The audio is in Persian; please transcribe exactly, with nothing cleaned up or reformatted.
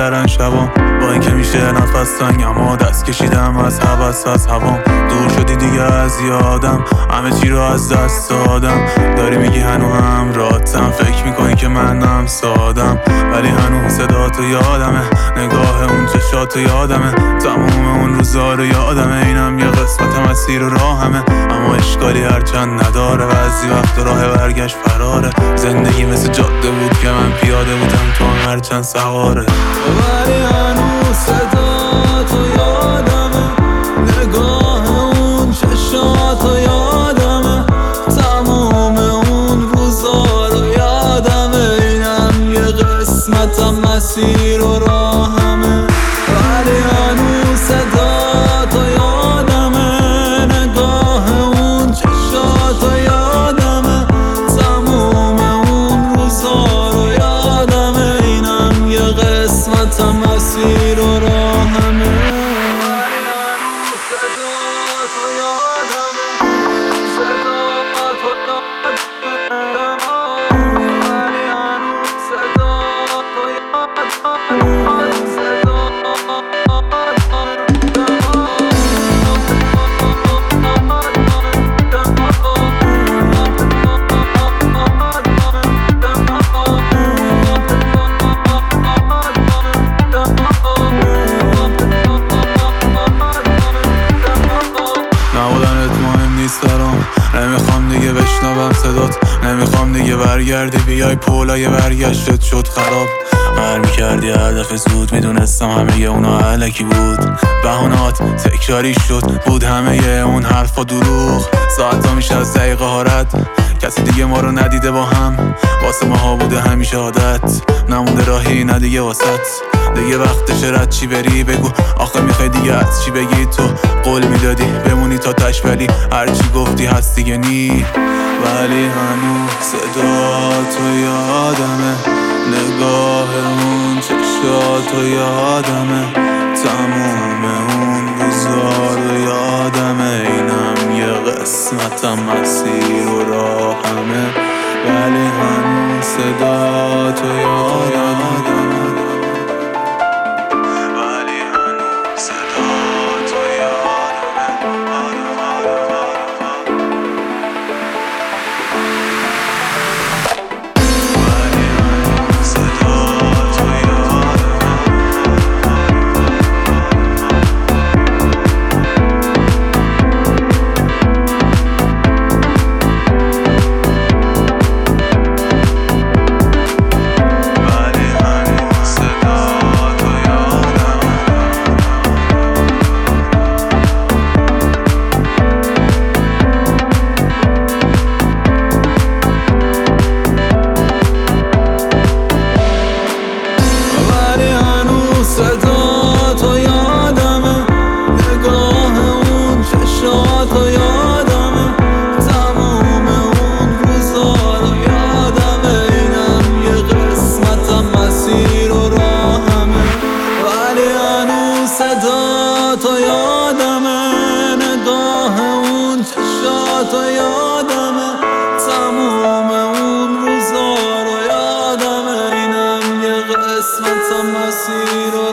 میگذرن شبام، با اینکه میشه نفس تنگ اما دست کشیدم از هوس از هوام. دور شدی دیگه از یادم، همه چی رو از دست دادم. داری میگی هنو همراهتم، فکر میکنی که منم سادم، ولی هنو صدا تو یادمه، نگاه اون چشات یادمه، تموم اون روزا رو یادمه. اینم یه قسمت مسیر و راهمه، اما اشکالی هرچند نداره، بعضی وقت راه برگشت فراره. زندگی مثل جاده بود که من پیاده بودم، تو هرچند سواره. ولی هنوز صدا تو یادمه، نگاه اون چشات تو یادمه، تموم اون روزا رو یادمه. اینم یه قسمتم مسیر و راهمه. ولی هنوز صدا تو یادمه، نگاه اون چشات تو یادمه، تموم اون روزا رو یادمه. اینم یه قسمتم مسیر و راهمه. ولی هنوز صدا تو یادمه، صدا تو یادمه، ولی هنوز صدا تو یادمه، صدا نبودنت مهم نیست برام، نمیخوام دیگه بشنوم صدات، نمیخوام دیگه برگردی بیای پولای برگشتت شد خراب. برمیکردی هر دفعه زود، میدونستم همه یه اونا علکی بود، بهانات تکراری شد، بود همه یه اون حرفا دروغ. ساعتا میشه از دقیقه ها رد، کسی دیگه ما رو ندیده با هم، واسه ماها بوده همیشه عادت، نمونده راهی نه دیگه واسط. دیگه وقتشه رد چی بری بگو، آخه میخوای دیگه از چی بگی؟ تو قول میدادی بمونی تا تش، ولی هرچی گفتی هست دیگه نی. ولی هنوز صدا تو یادمه، نگاه اون چشات تو یادمه، تموم اون روزا رو یادمه. اینم یه قسمتم مسیر و راهمه. ولی هنوز صدا تو یادمه. صدا تو یادمه، نگاه اون چشات تو یادمه، تموم اون روزا رو یادمه. اینم یه قسمتم مسیر و راهمه. ولی هنوز صدا تو یادمه، نگاه اون چشات تو یادمه، تموم اون روزا رو یادمه. اینم یه قسمتم مسیر و